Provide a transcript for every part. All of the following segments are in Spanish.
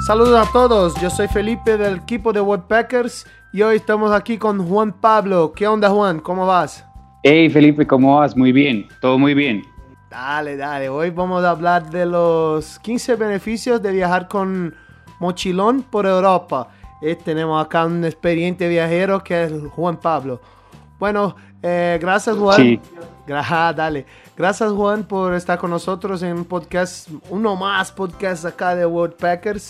Saludos a todos, yo soy Felipe del equipo de Woodpeckers y hoy estamos aquí con Juan Pablo. ¿Qué onda, Juan? ¿Cómo vas? Hey Felipe, ¿cómo vas? Muy bien, todo muy bien. Dale, hoy vamos a hablar de los 15 beneficios de viajar con mochilón por Europa. Tenemos acá un experiente viajero que es Juan Pablo. Bueno, gracias Juan. Sí. Gracias Juan por estar con nosotros en un podcast, uno más podcast acá de Woodpeckers.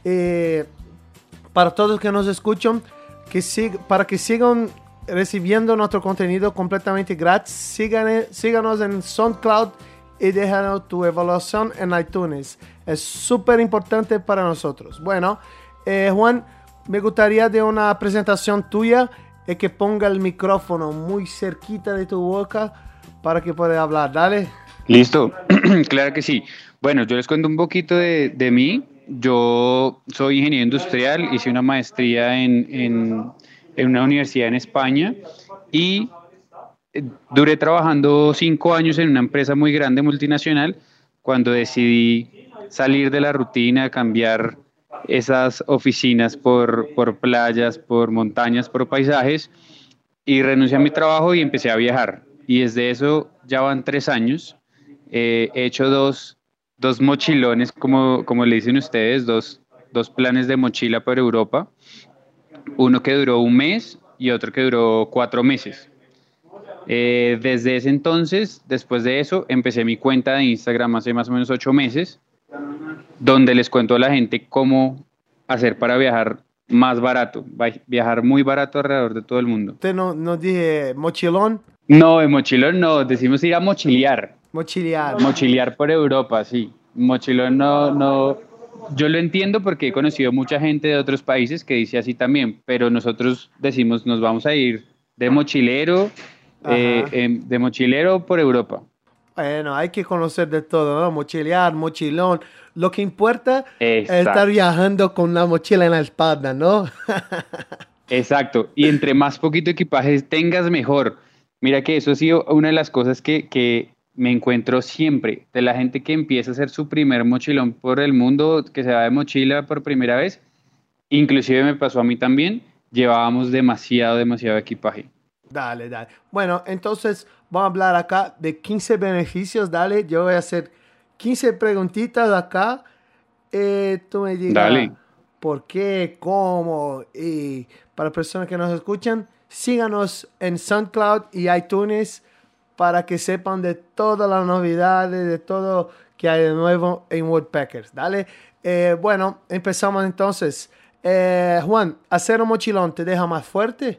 Para todos que nos escuchan, para que sigan recibiendo nuestro contenido completamente gratis, síganos en SoundCloud y déjanos tu evaluación en iTunes. Es súper importante para nosotros. Bueno, Juan, me gustaría de una presentación tuya y que ponga el micrófono muy cerquita de tu boca para que puedas hablar. Dale. Listo, claro que sí. Bueno, yo les cuento un poquito de mí. Yo soy ingeniero industrial, hice una maestría en una universidad en España y duré trabajando 5 años en una empresa muy grande, multinacional, cuando decidí salir de la rutina, cambiar esas oficinas por playas, por montañas, por paisajes, y renuncié a mi trabajo y empecé a viajar. Y desde eso ya van 3 años. He hecho dos mochilones, como le dicen ustedes, dos planes de mochila por Europa. Uno que duró un mes y otro que duró 4 meses. Desde ese entonces, después de eso, empecé mi cuenta de Instagram hace más o menos 8 meses, donde les cuento a la gente cómo hacer para viajar más barato, viajar muy barato alrededor de todo el mundo. Usted no dije mochilón. No, de mochilón no, decimos ir a mochilear. Mochilear. Mochilear por Europa, sí. Mochilón no. Yo lo entiendo porque he conocido mucha gente de otros países que dice así también, pero nosotros decimos nos vamos a ir de mochilero por Europa. Bueno, hay que conocer de todo, ¿no? Mochilear, mochilón. Lo que importa es estar Exacto. viajando con la mochila en la espalda, ¿no? Exacto, y entre más poquito equipaje tengas, mejor. Mira que eso ha sido una de las cosas que me encuentro siempre, de la gente que empieza a hacer su primer mochilón por el mundo, que se va de mochila por primera vez, inclusive me pasó a mí también, llevábamos demasiado equipaje. Dale. Bueno, entonces vamos a hablar acá de 15 beneficios. Dale, yo voy a hacer 15 preguntitas acá. Tú me digas Dale, por qué, cómo. Y para personas que nos escuchan, síganos en SoundCloud y iTunes para que sepan de todas las novedades, de todo que hay de nuevo en Woodpeckers. Dale. Bueno, empezamos entonces. Juan, ¿hacer un mochilón te deja más fuerte?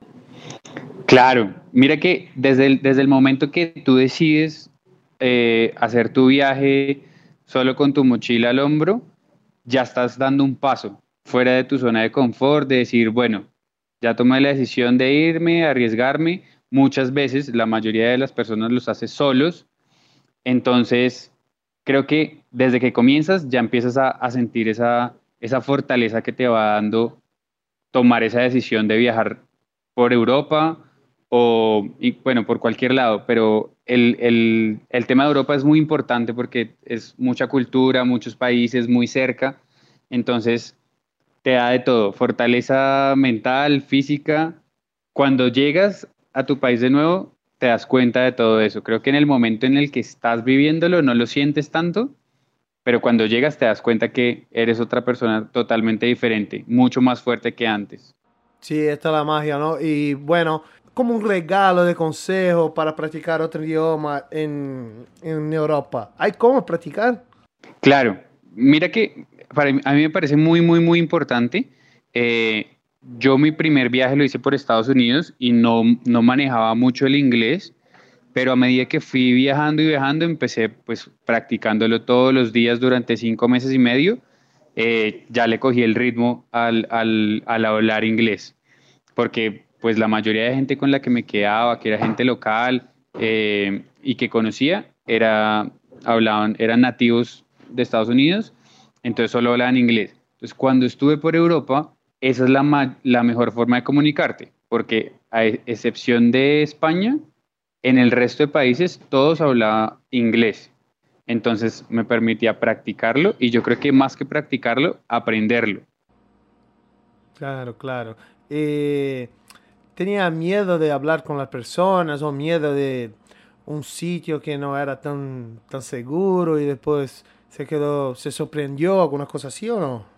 claro, mira que desde el momento que tú decides hacer tu viaje solo con tu mochila al hombro, ya estás dando un paso fuera de tu zona de confort, de decir, bueno, ya tomé la decisión de irme, arriesgarme. Muchas veces, la mayoría de las personas los hace solos. Entonces, creo que desde que comienzas ya empiezas a sentir esa fortaleza que te va dando tomar esa decisión de viajar por Europa y bueno, por cualquier lado, pero el tema de Europa es muy importante porque es mucha cultura, muchos países muy cerca, entonces te da de todo, fortaleza mental, física. Cuando llegas a tu país de nuevo, te das cuenta de todo eso. Creo que en el momento en el que estás viviéndolo no lo sientes tanto, pero cuando llegas te das cuenta que eres otra persona totalmente diferente, mucho más fuerte que antes. Sí, esta es la magia, ¿no? Y bueno, como un regalo de consejo para practicar otro idioma en Europa. ¿Hay cómo practicar? Claro, mira que a mí me parece muy importante. Eh, yo mi primer viaje lo hice por Estados Unidos y no manejaba mucho el inglés, pero a medida que fui viajando y viajando, empecé pues practicándolo todos los días durante 5 meses y medio. Ya le cogí el ritmo al hablar inglés, porque pues la mayoría de gente con la que me quedaba, que era gente local y que conocía, eran nativos de Estados Unidos, entonces solo hablaban inglés. Entonces cuando estuve por Europa, esa es la mejor forma de comunicarte, porque a excepción de España, en el resto de países todos hablaban inglés. Entonces me permitía practicarlo y yo creo que más que practicarlo, aprenderlo. Claro, claro. Eh, ¿Tenía miedo de hablar con las personas o miedo de un sitio que no era tan seguro y después se sorprendió, alguna cosa así o no?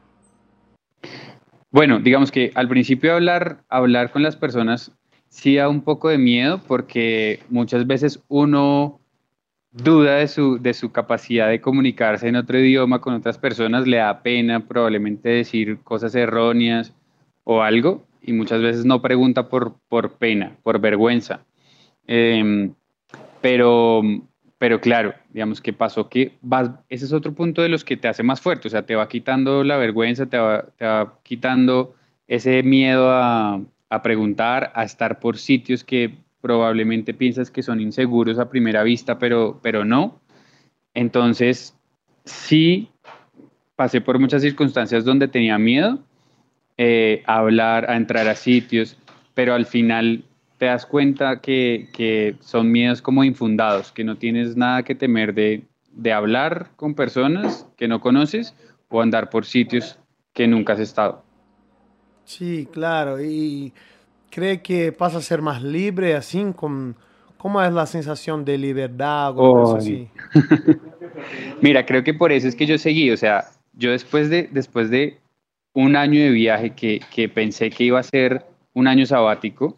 Bueno, digamos que al principio hablar con las personas sí da un poco de miedo porque muchas veces uno duda de su capacidad de comunicarse en otro idioma con otras personas, le da pena probablemente decir cosas erróneas o algo y muchas veces no pregunta por pena, por vergüenza. Eh, pero, pero claro, digamos que pasó que vas, ese es otro punto de los que te hace más fuerte, o sea, te va quitando la vergüenza, te va quitando ese miedo a preguntar, a estar por sitios que probablemente piensas que son inseguros a primera vista, pero no. Entonces, sí, pasé por muchas circunstancias donde tenía miedo, a hablar, a entrar a sitios, pero al final te das cuenta que son miedos como infundados, que no tienes nada que temer de hablar con personas que no conoces o andar por sitios que nunca has estado. Sí, claro. ¿Y cree que pasa a ser más libre así? ¿Cómo es la sensación de libertad, alguna cosa Ay. así? Mira, creo que por eso es que yo seguí, o sea, yo después de un año de viaje que pensé que iba a ser un año sabático,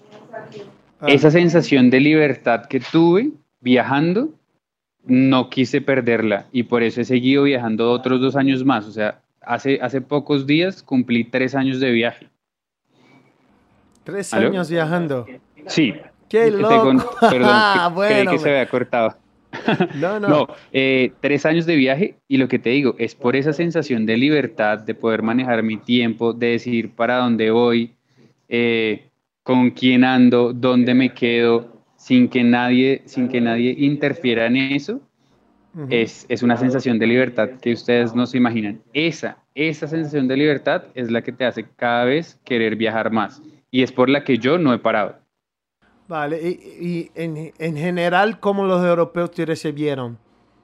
Ah, esa sensación de libertad que tuve viajando, no quise perderla y por eso he seguido viajando otros 2 años más. O sea, hace pocos días cumplí 3 años de viaje. 3 años ¿Aló? viajando. Sí, ¡Qué loco! perdón, creí Bueno, que se había cortado. no, no. No, 3 años de viaje y lo que te digo es por esa sensación de libertad, de poder manejar mi tiempo, de decidir para dónde voy, eh, con quién ando, dónde me quedo, sin que nadie interfiera en eso. Ujú. Es una sensación de libertad que ustedes no se imaginan. Esa sensación de libertad es la que te hace cada vez querer viajar más. Y es por la que yo no he parado. Vale, y en general, ¿cómo los europeos te recibieron?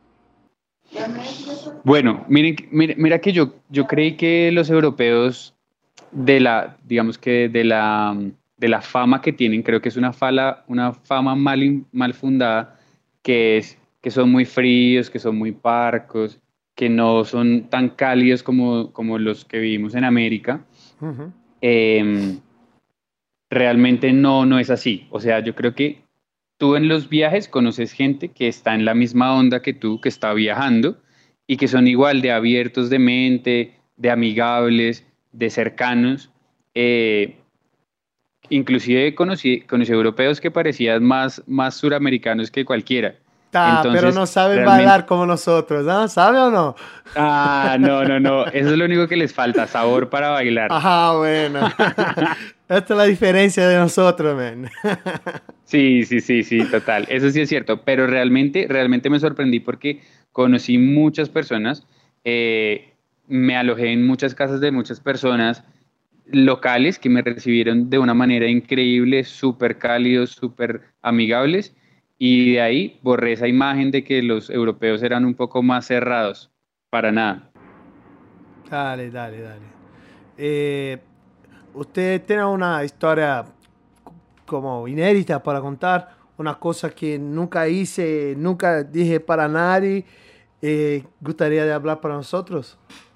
Bueno, mira que yo creí que los europeos digamos que de la fama que tienen, creo que es una fama mal fundada, que es que son muy fríos, que son muy parcos, que no son tan cálidos como los que vivimos en América. Ujú. Eh, Realmente no es así. O sea, yo creo que tú en los viajes conoces gente que está en la misma onda que tú, que está viajando y que son igual de abiertos de mente, de amigables, de cercanos. Eh, Inclusive conocí europeos que parecían más suramericanos que cualquiera. Pero Entonces, no saben realmente, bailar como nosotros, ¿no? ¿Sabe o no? no, eso es lo único que les falta, sabor para bailar. Ah, bueno. Esta es la diferencia de nosotros, man. Sí, total. Eso sí es cierto, pero realmente me sorprendí porque conocí muchas personas, me alojé en muchas casas de muchas personas locales que me recibieron de una manera increíble, súper cálidos, súper amigables, y de ahí borré esa imagen de que los europeos eran un poco más cerrados. Para nada. Dale, dale, dale. Eh, ¿Usted tiene una historia como inédita para contar? Una cosa que nunca hice, nunca dije para nadie. ¿Gustaría de hablar para nosotros?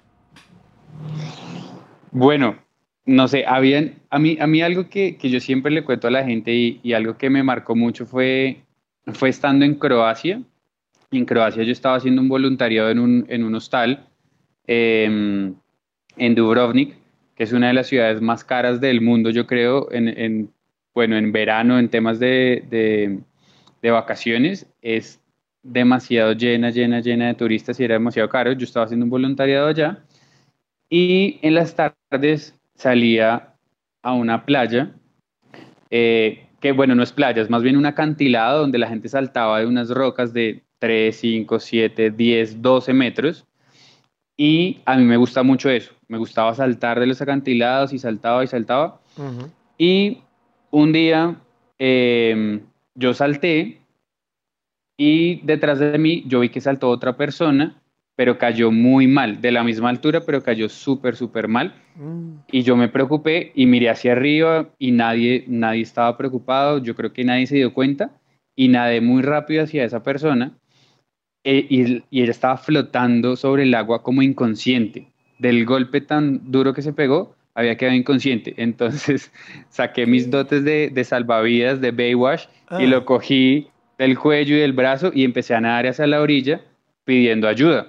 Bueno, no sé, a mí algo que yo siempre le cuento a la gente y algo que me marcó mucho fue estando en Croacia. En Croacia yo estaba haciendo un voluntariado en un hostal, eh, en Dubrovnik, que es una de las ciudades más caras del mundo, yo creo, bueno, en verano, en temas de vacaciones, es demasiado llena de turistas y era demasiado caro. Yo estaba haciendo un voluntariado allá y en las tardes salía a una playa, que bueno, no es playa, es más bien un acantilado donde la gente saltaba de unas rocas de 3, 5, 7, 10, 12 metros. Y a mí me gusta mucho eso, me gustaba saltar de los acantilados y saltaba y saltaba. Ujú. Y un día yo salté y detrás de mí yo vi que saltó otra persona, pero cayó muy mal, de la misma altura, pero cayó súper, súper mal. Mm. Y yo me preocupé y miré hacia arriba y nadie estaba preocupado, yo creo que nadie se dio cuenta y nadé muy rápido hacia esa persona y ella estaba flotando sobre el agua como inconsciente. Del golpe tan duro que se pegó, había quedado inconsciente. Entonces saqué mis ¿Qué? dotes de salvavidas, de Baywatch, y lo Ah, cogí del cuello y del brazo y empecé a nadar hacia la orilla pidiendo ayuda.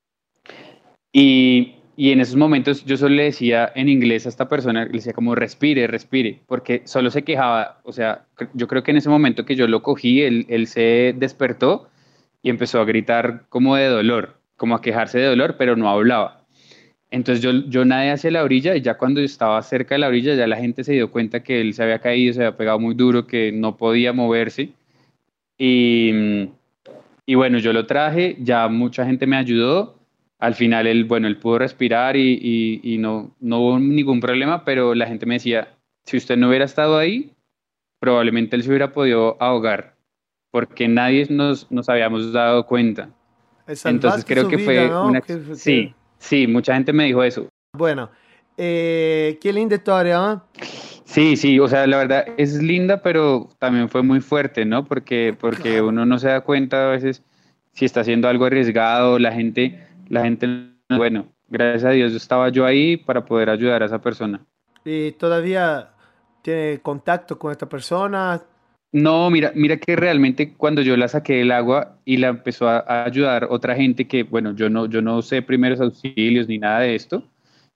Y en esos momentos yo solo le decía en inglés a esta persona, le decía como respire, respire, porque solo se quejaba, o sea, yo creo que en ese momento que yo lo cogí, él se despertó y empezó a gritar como de dolor, como a quejarse de dolor, pero no hablaba. Entonces yo nadé hacia la orilla y ya cuando estaba cerca de la orilla ya la gente se dio cuenta que él se había caído, se había pegado muy duro, que no podía moverse. Y, y bueno, yo lo traje, ya mucha gente me ayudó. Al final él, bueno, él pudo respirar y no hubo ningún problema, pero la gente me decía, si usted no hubiera estado ahí, probablemente él se hubiera podido ahogar, porque nadie nos habíamos dado cuenta. Entonces salvaste creo su que vida, fue ¿no? una... Sí, sí, mucha gente me dijo eso. Bueno, qué linda historia, ¿no? Sí, sí, o sea, la verdad es linda, pero también fue muy fuerte, ¿no? Porque Claro. uno no se da cuenta a veces si está haciendo algo arriesgado, la gente, bueno, gracias a Dios estaba yo ahí para poder ayudar a esa persona. ¿Y todavía tiene contacto con esta persona? No, mira que realmente cuando yo la saqué del agua y la empezó a ayudar otra gente que, bueno, yo no sé primeros auxilios ni nada de esto,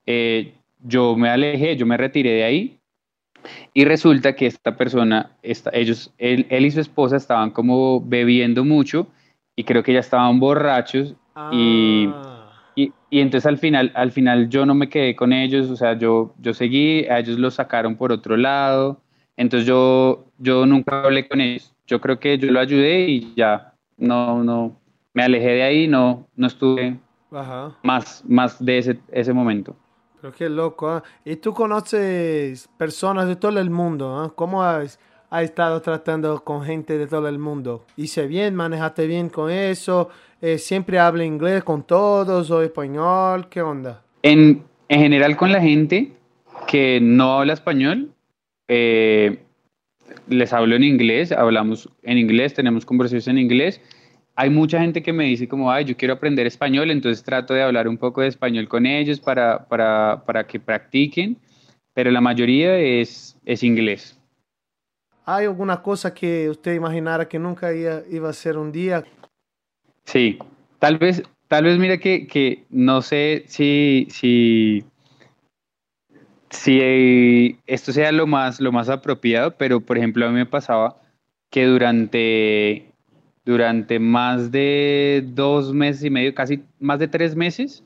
yo me alejé, yo me retiré de ahí. Y resulta que esta persona, él y su esposa estaban como bebiendo mucho y creo que ya estaban borrachos y, Ah, y entonces al final yo no me quedé con ellos, o sea, yo seguí, a ellos los sacaron por otro lado, entonces yo nunca hablé con ellos. Yo creo que yo lo ayudé y ya, no, me alejé de ahí, no estuve ajá. más de ese momento. Pero qué loco, ¿ah? ¿Y tú conoces personas de todo el mundo? ¿Ah? ¿Cómo has estado tratando con gente de todo el mundo? ¿Hice bien? ¿Manejaste bien con eso? ¿Siempre habla inglés con todos o español? ¿Qué onda? En general con la gente que no habla español, eh, les hablo en inglés, hablamos en inglés, tenemos conversaciones en inglés. Hay mucha gente que me dice como, ay, yo quiero aprender español, entonces trato de hablar un poco de español con ellos para que practiquen, pero la mayoría es inglés. ¿Hay alguna cosa que usted imaginara que nunca iba a ser un día? Sí, tal vez mira que no sé si esto sea lo más apropiado, pero por ejemplo a mí me pasaba que durante más de 2 meses y medio, casi más de 3 meses,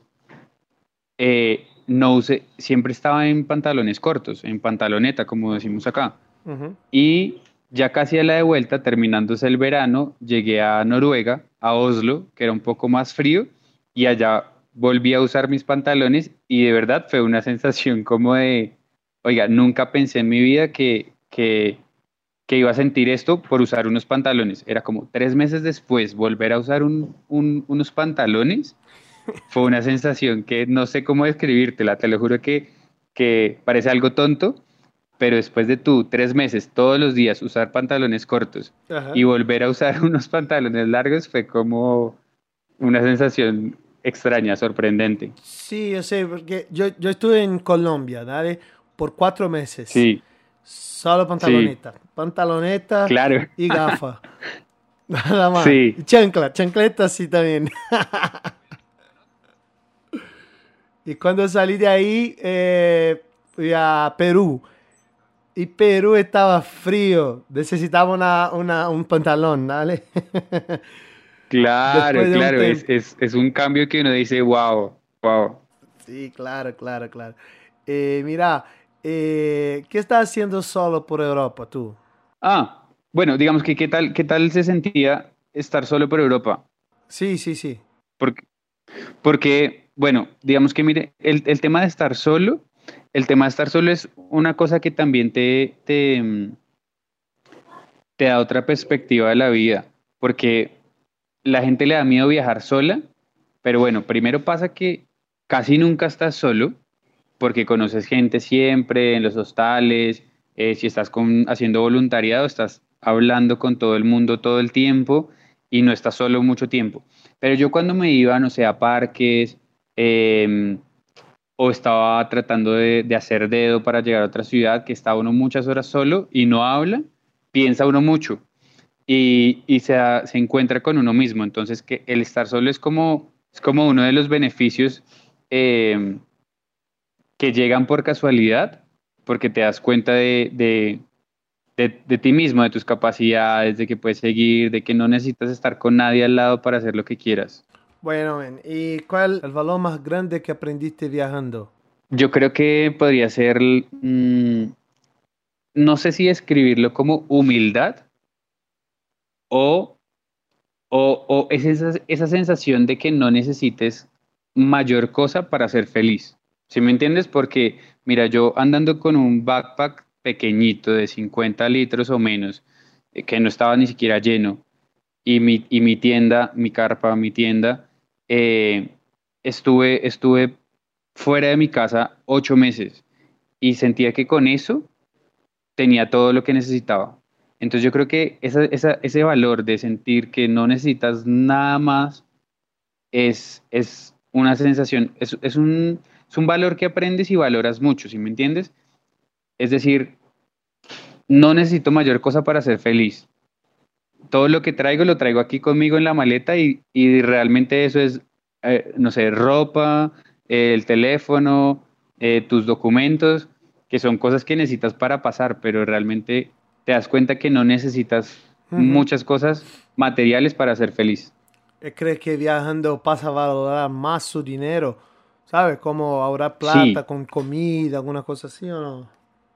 no usé, siempre estaba en pantalones cortos, en pantaloneta, como decimos acá. Ujú. Y ya casi a la de vuelta, terminándose el verano, llegué a Noruega, a Oslo, que era un poco más frío, y allá volví a usar mis pantalones y de verdad fue una sensación como de, oiga, nunca pensé en mi vida que iba a sentir esto por usar unos pantalones. Era como 3 meses después volver a usar unos pantalones. Fue una sensación que no sé cómo describírtela, te lo juro que parece algo tonto, pero después de 3 meses todos los días usar pantalones cortos y Ajá. volver a usar unos pantalones largos fue como una sensación extraña, sorprendente. Sí, yo sé, porque yo estuve en Colombia, ¿dale? Por 4 meses. Sí, Solo sí, pantaloneta. Pantaloneta claro, y gafa. Nada más. sí, Y chancla, chancleta sí también. Y cuando salí de ahí, fui a Perú. Y Perú estaba frío. Necesitaba un pantalón, ¿vale? claro, Después de un claro, es, tiempo. es, es un cambio que uno dice, wow, wow. Sí, claro, claro, claro. Mira, ¿qué estás haciendo solo por Europa tú? Bueno, digamos que qué tal se sentía estar solo por Europa. Sí, sí, sí. Porque, bueno, digamos que mire, el tema de estar solo es una cosa que también te da otra perspectiva de la vida, porque la gente le da miedo viajar sola, pero bueno, primero pasa que casi nunca estás solo, porque conoces gente siempre en los hostales, si estás haciendo voluntariado, estás hablando con todo el mundo todo el tiempo y no estás solo mucho tiempo. Pero yo cuando me iba, no sé, a parques, eh, o estaba tratando de hacer dedo para llegar a otra ciudad, que está uno muchas horas solo y no habla, piensa uno mucho y se encuentra con uno mismo. Entonces, que el estar solo es como uno de los beneficios eh, que llegan por casualidad, porque te das cuenta de ti mismo, de tus capacidades, de que puedes seguir, de que no necesitas estar con nadie al lado para hacer lo que quieras. Bueno, men, ¿y cuál es el valor más grande que aprendiste viajando? Yo creo que podría ser, no sé si describirlo como humildad o, o es esa sensación de que no necesites mayor cosa para ser feliz. ¿Sí me entiendes? Porque, mira, yo andando con un backpack pequeñito de 50 litros o menos, que no estaba ni siquiera lleno, y mi tienda, mi carpa, mi tienda, eh, estuve fuera de mi casa 8 meses y sentía que con eso tenía todo lo que necesitaba. Entonces yo creo que ese valor de sentir que no necesitas nada más es una sensación, es un valor que aprendes y valoras mucho, ¿sí me entiendes? Es decir, no necesito mayor cosa para ser feliz. Todo lo que traigo lo traigo aquí conmigo en la maleta y realmente eso es, no sé, ropa, el teléfono, tus documentos, que son cosas que necesitas para pasar, pero realmente te das cuenta que no necesitas Ujú. muchas cosas materiales para ser feliz. ¿Cree que viajando pasa a valorar más su dinero? ¿Sabe? Como ahorrar plata Sí, con comida, alguna cosa así o no?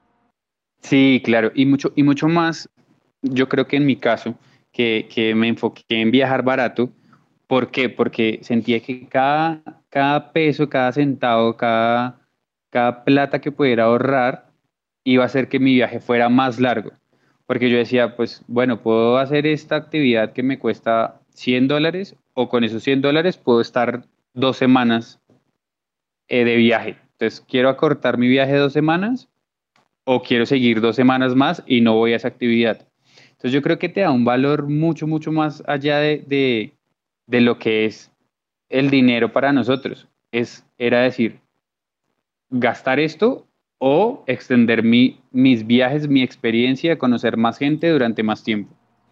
sí, claro, y mucho más, yo creo que en mi caso, que me enfoqué en viajar barato. ¿Por qué? Porque sentía que cada peso, cada centavo, cada plata que pudiera ahorrar iba a hacer que mi viaje fuera más largo. Porque yo decía, pues bueno, puedo hacer esta actividad que me cuesta $100 o con esos $100 puedo estar 2 semanas de viaje. Entonces, quiero acortar mi viaje 2 semanas o quiero seguir 2 semanas más y no voy a esa actividad. Entonces yo creo que te da un valor mucho, mucho más allá de lo que es el dinero para nosotros. Era decir, gastar esto o extender mis viajes, mi experiencia, conocer más gente durante más tiempo.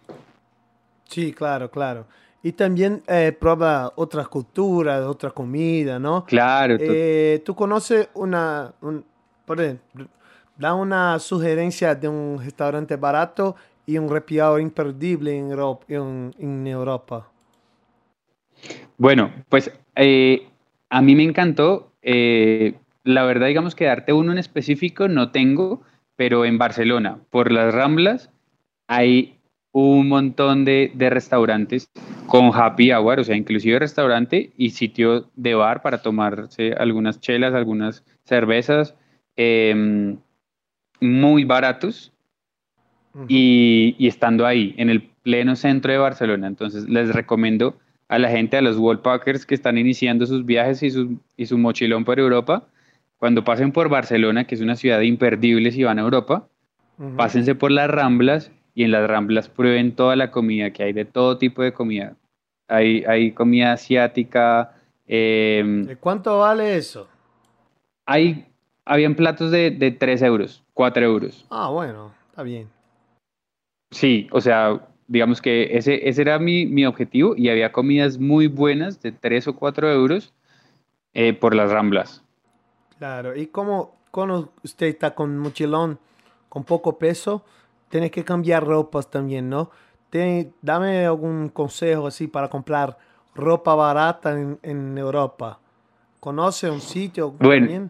Sí, claro, claro. Y también prueba otras culturas, otra comida, ¿no? Claro, ¿Tú conoces por ejemplo, da una sugerencia de un restaurante barato y un repiado imperdible en Europa? bueno, pues a mí me encantó. La verdad, digamos que darte uno en específico no tengo, pero en Barcelona, por las Ramblas, hay un montón de restaurantes con happy hour, o sea, inclusive restaurante y sitio de bar para tomarse algunas chelas, algunas cervezas, eh, muy baratos Ujú. y estando ahí, en el pleno centro de Barcelona. Entonces, les recomiendo a la gente, a los wallpackers que están iniciando sus viajes y su mochilón por Europa, cuando pasen por Barcelona, que es una ciudad imperdible si van a Europa, Ujú. pásense por las Ramblas y en las Ramblas prueben toda la comida, que hay de todo tipo de comida. Hay comida asiática, ¿Y cuánto vale eso? hay, habían platos de 3 euros, 4 euros. Ah, bueno, está bien. Sí, o sea, digamos que ese era mi objetivo y había comidas muy buenas de 3 o 4 euros por las Ramblas. Claro. ¿Y cómo cuando usted está con mochilón, con poco peso, tiene que cambiar ropas también, ¿no? Dame algún consejo así para comprar ropa barata en Europa. ¿Conoce un sitio Bueno, también?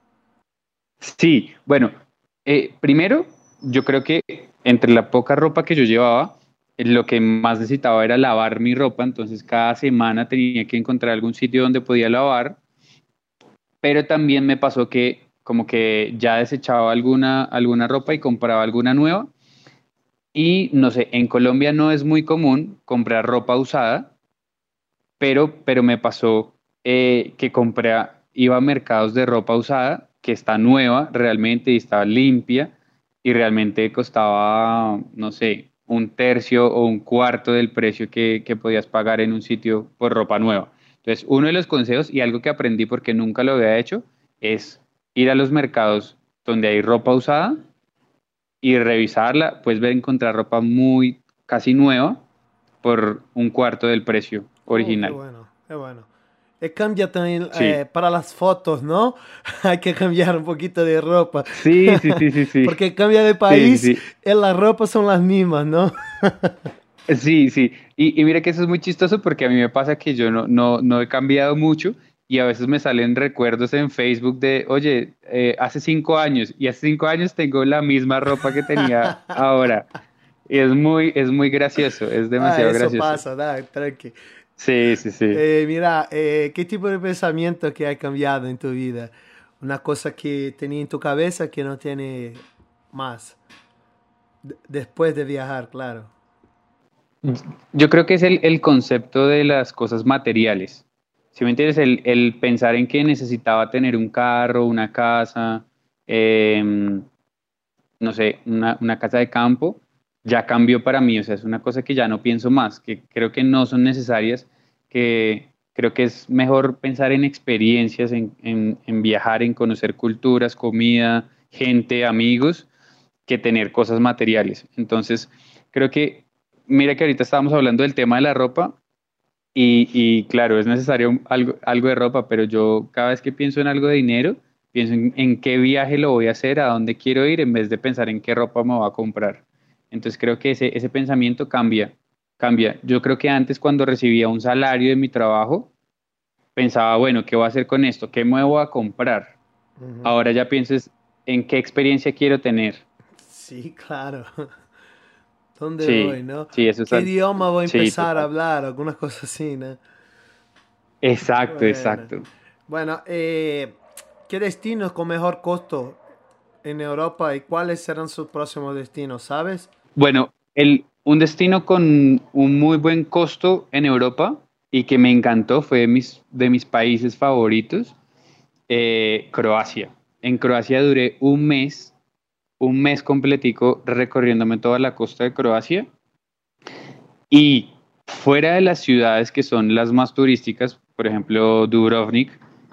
sí, bueno, primero yo creo que entre la poca ropa que yo llevaba, lo que más necesitaba era lavar mi ropa, entonces cada semana tenía que encontrar algún sitio donde podía lavar, pero también me pasó que como que ya desechaba alguna ropa y compraba alguna nueva. Y no sé, en Colombia no es muy común comprar ropa usada, pero me pasó que iba a mercados de ropa usada, que está nueva realmente y estaba limpia, y realmente costaba, no sé, un tercio o un cuarto del precio que podías pagar en un sitio por ropa nueva. Entonces, uno de los consejos y algo que aprendí porque nunca lo había hecho es ir a los mercados donde hay ropa usada y revisarla, pues ver encontrar ropa muy casi nueva por un cuarto del precio Oh, qué original. bueno, qué bueno. Cambia también Sí, para las fotos, ¿no? Hay que cambiar un poquito de ropa. sí, sí, sí, sí, sí, Porque cambia de sí, sí, país, sí. las ropas son las mismas, ¿no? Sí, sí. Y mira que eso es muy chistoso porque a mí me pasa que yo no he cambiado mucho y a veces me salen recuerdos en Facebook de, oye, hace 5 años y hace 5 años tengo la misma ropa que tenía ahora. Y es muy gracioso, es Ah, demasiado eso gracioso. pasa, da, tranqui. Sí, sí, sí. Mira, ¿qué tipo de pensamiento que ha cambiado en tu vida? Una cosa que tenía en tu cabeza que no tiene más, después de viajar, claro. Yo creo que es el concepto de las cosas materiales. Si me entiendes, el pensar en que necesitaba tener un carro, una casa, em, no sé, una casa de campo, ya cambió para mí. O sea, es una cosa que ya no pienso más, que creo que no son necesarias, que creo que es mejor pensar en experiencias, en viajar, en conocer culturas, comida, gente, amigos, que tener cosas materiales. Entonces, creo que, mira que ahorita estábamos hablando del tema de la ropa. Y claro, es necesario algo de ropa, pero yo cada vez que pienso en algo de dinero, pienso en qué viaje lo voy a hacer, a dónde quiero ir, en vez de pensar en qué ropa me voy a comprar. Entonces creo que ese pensamiento cambia, cambia. Yo creo que antes cuando recibía un salario de mi trabajo, pensaba, bueno, ¿qué voy a hacer con esto? ¿Qué me voy a comprar? Ujú. Ahora ya pienso es en qué experiencia quiero tener. Sí, claro. ¿Dónde voy, Sí, no? sí, eso es ¿Qué idioma voy a sí, empezar a total. hablar? Algunas cosas así, ¿no? Exacto, Bueno, exacto. bueno, ¿qué destinos con mejor costo en Europa y cuáles serán sus próximos destinos, sabes? Bueno, un destino con un muy buen costo en Europa y que me encantó, fue de mis países favoritos, Croacia. En Croacia duré un mes completico recorriéndome toda la costa de Croacia y fuera de las ciudades que son las más turísticas, por ejemplo, Dubrovnik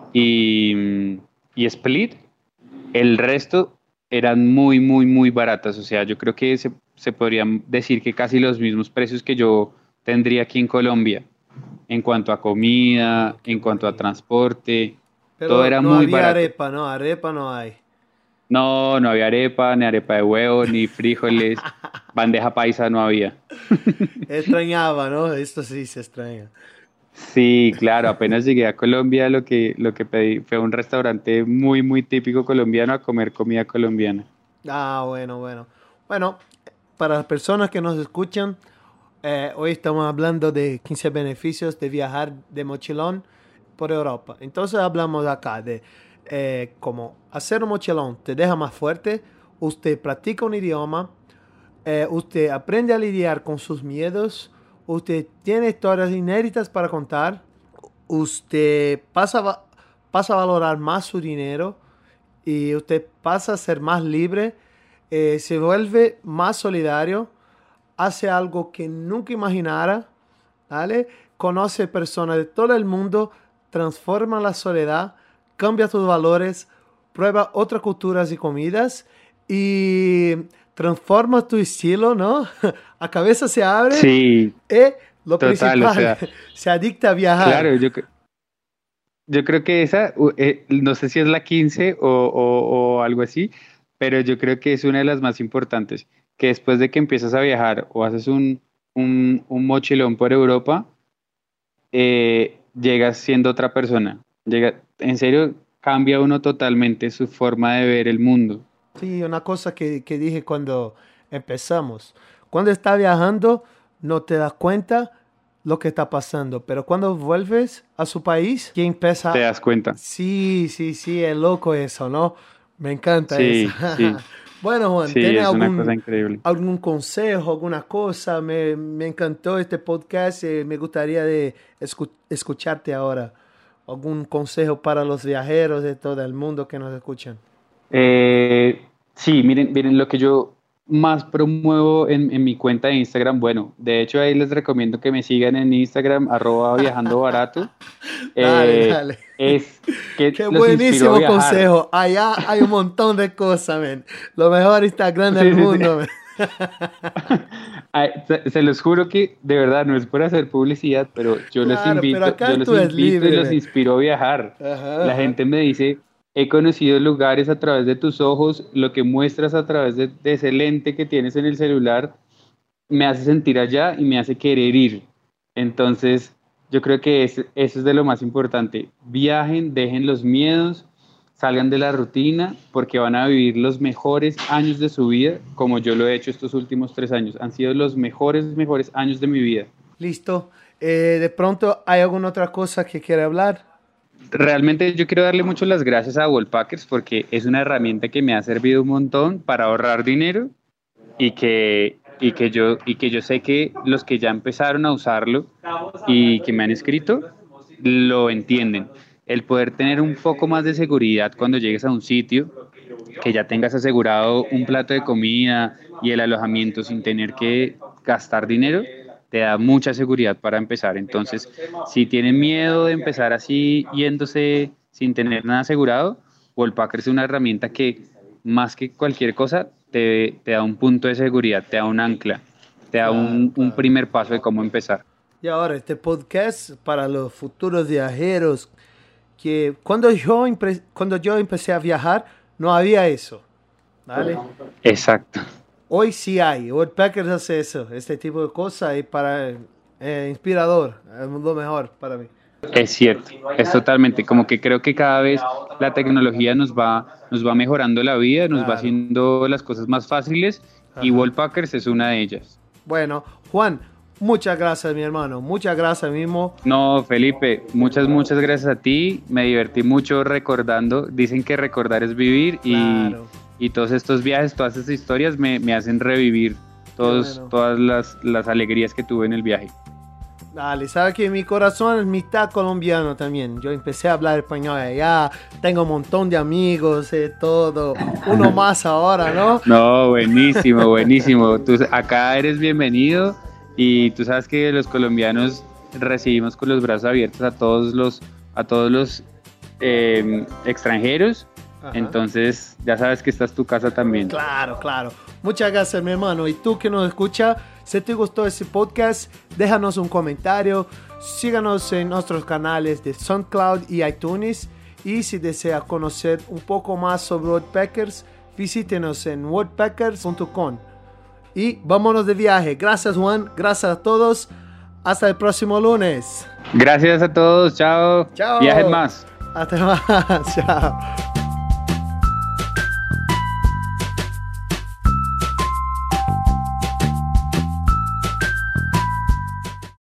y Split, el resto eran muy, muy, muy baratas. O sea, yo creo que se podrían decir que casi los mismos precios que yo tendría aquí en Colombia en cuanto a comida, Oh, qué en cuanto a bonito. transporte, todo Pero era no muy había barato. arepa, ¿no? Arepa no hay. No, no había arepa, ni arepa de huevo, ni frijoles, bandeja paisa no había. Extrañaba, ¿no? Esto sí se extraña. Sí, claro, apenas llegué a Colombia, lo que pedí fue a un restaurante muy, muy típico colombiano a comer comida colombiana. Ah, bueno, bueno. Bueno, para las personas que nos escuchan, hoy estamos hablando de 15 beneficios de viajar de mochilón por Europa. Entonces hablamos acá de cómo hacer un mochilón te deja más fuerte, usted practica un idioma, usted aprende a lidiar con sus miedos, usted tiene historias inéditas para contar, usted pasa a valorar más su dinero y usted pasa a ser más libre, se vuelve más solidario, hace algo que nunca imaginara, ¿vale? Conoce personas de todo el mundo, transforma la soledad, cambia tus valores, prueba otras culturas y comidas y transforma tu estilo, ¿no? La cabeza se abre Sí, y lo total, o principal, sea, se adicta a viajar. claro, yo creo que esa, no sé si es la 15 o algo así, pero yo creo que es una de las más importantes, que después de que empiezas a viajar o haces un mochilón por Europa, llegas siendo otra persona. En serio, cambia uno totalmente su forma de ver el mundo. Sí, una cosa que dije cuando empezamos. Cuando estás viajando, no te das cuenta lo que está pasando, pero cuando vuelves a su país, que Te empieza... das cuenta. Sí, sí, sí, es loco eso, ¿no? Me encanta eso. Sí, sí. Bueno, Juan, Sí, ¿tiene es una cosa increíble. algún consejo, alguna cosa? Me encantó este podcast y me gustaría de escucharte ahora. ¿Algún consejo para los viajeros de todo el mundo que nos escuchan? Sí, miren lo que yo más promuevo en mi cuenta de Instagram. Bueno, de hecho ahí les recomiendo que me sigan en Instagram, @viajandobarato. Dale, dale. Es que Qué los inspiro a buenísimo viajar. consejo. Allá hay un montón de cosas, men. Lo mejor Instagram del Sí, sí, sí. mundo, men. Ay, se los juro que de verdad no es por hacer publicidad, pero Claro, pero yo acá los tú eres invito y libre, los men. inspiro a viajar. Ajá, La ajá. gente me dice, he conocido lugares a través de tus ojos, lo que muestras a través de ese lente que tienes en el celular me hace sentir allá y me hace querer ir. Entonces, yo creo que eso es de lo más importante. Viajen, dejen los miedos, salgan de la rutina, porque van a vivir los mejores años de su vida, como yo lo he hecho estos últimos 3 años. Han sido los mejores años de mi vida. Listo. De pronto, ¿hay alguna otra cosa que quiere hablar? Realmente yo quiero darle mucho las gracias a Wallpackers porque es una herramienta que me ha servido un montón para ahorrar dinero y que yo sé que los que ya empezaron a usarlo y que me han escrito lo entienden. El poder tener un poco más de seguridad cuando llegues a un sitio, que ya tengas asegurado un plato de comida y el alojamiento sin tener que gastar dinero, te da mucha seguridad para empezar. Entonces, si tienen miedo de empezar así yéndose sin tener nada asegurado, Wallpacker es una herramienta que más que cualquier cosa te da un punto de seguridad, te da un ancla, te da Claro, un claro. primer paso de cómo empezar. Y ahora, este podcast para los futuros viajeros, que cuando yo empecé a viajar, no había eso, ¿vale? Exacto. Hoy sí hay. Hoy Packers hace eso, este tipo de cosas y para inspirador, es lo mejor para mí. Es cierto, es totalmente, como que creo que cada vez la tecnología nos va mejorando la vida, nos va Claro. haciendo las cosas más fáciles y Ajá. Wallpackers es una de ellas. Bueno, Juan, muchas gracias, mi hermano. Muchas gracias mismo. No, Felipe, muchas gracias a ti, me divertí mucho recordando, dicen que recordar es vivir Claro. y todos estos viajes, todas estas historias me hacen revivir Qué bueno. todas las alegrías que tuve en el viaje. Dale, sabe que mi corazón es mitad colombiano también. Yo empecé a hablar español allá, tengo un montón de amigos, todo. Uno más ahora, ¿no? No, buenísimo, buenísimo. Tú acá eres bienvenido y tú sabes que los colombianos recibimos con los brazos abiertos a todos los extranjeros. Ajá. Entonces, ya sabes que esta es tu casa también. Claro, claro. Muchas gracias, mi hermano. Y tú que nos escuchas, si te gustó este podcast, déjanos un comentario. Síganos en nuestros canales de SoundCloud y iTunes. Y si desea conocer un poco más sobre Woodpeckers, visítenos en woodpeckers.com. Y vámonos de viaje. Gracias, Juan. Gracias a todos. Hasta el próximo lunes. Gracias a todos, chao. Chao. Viajen más. Hasta más. Chao.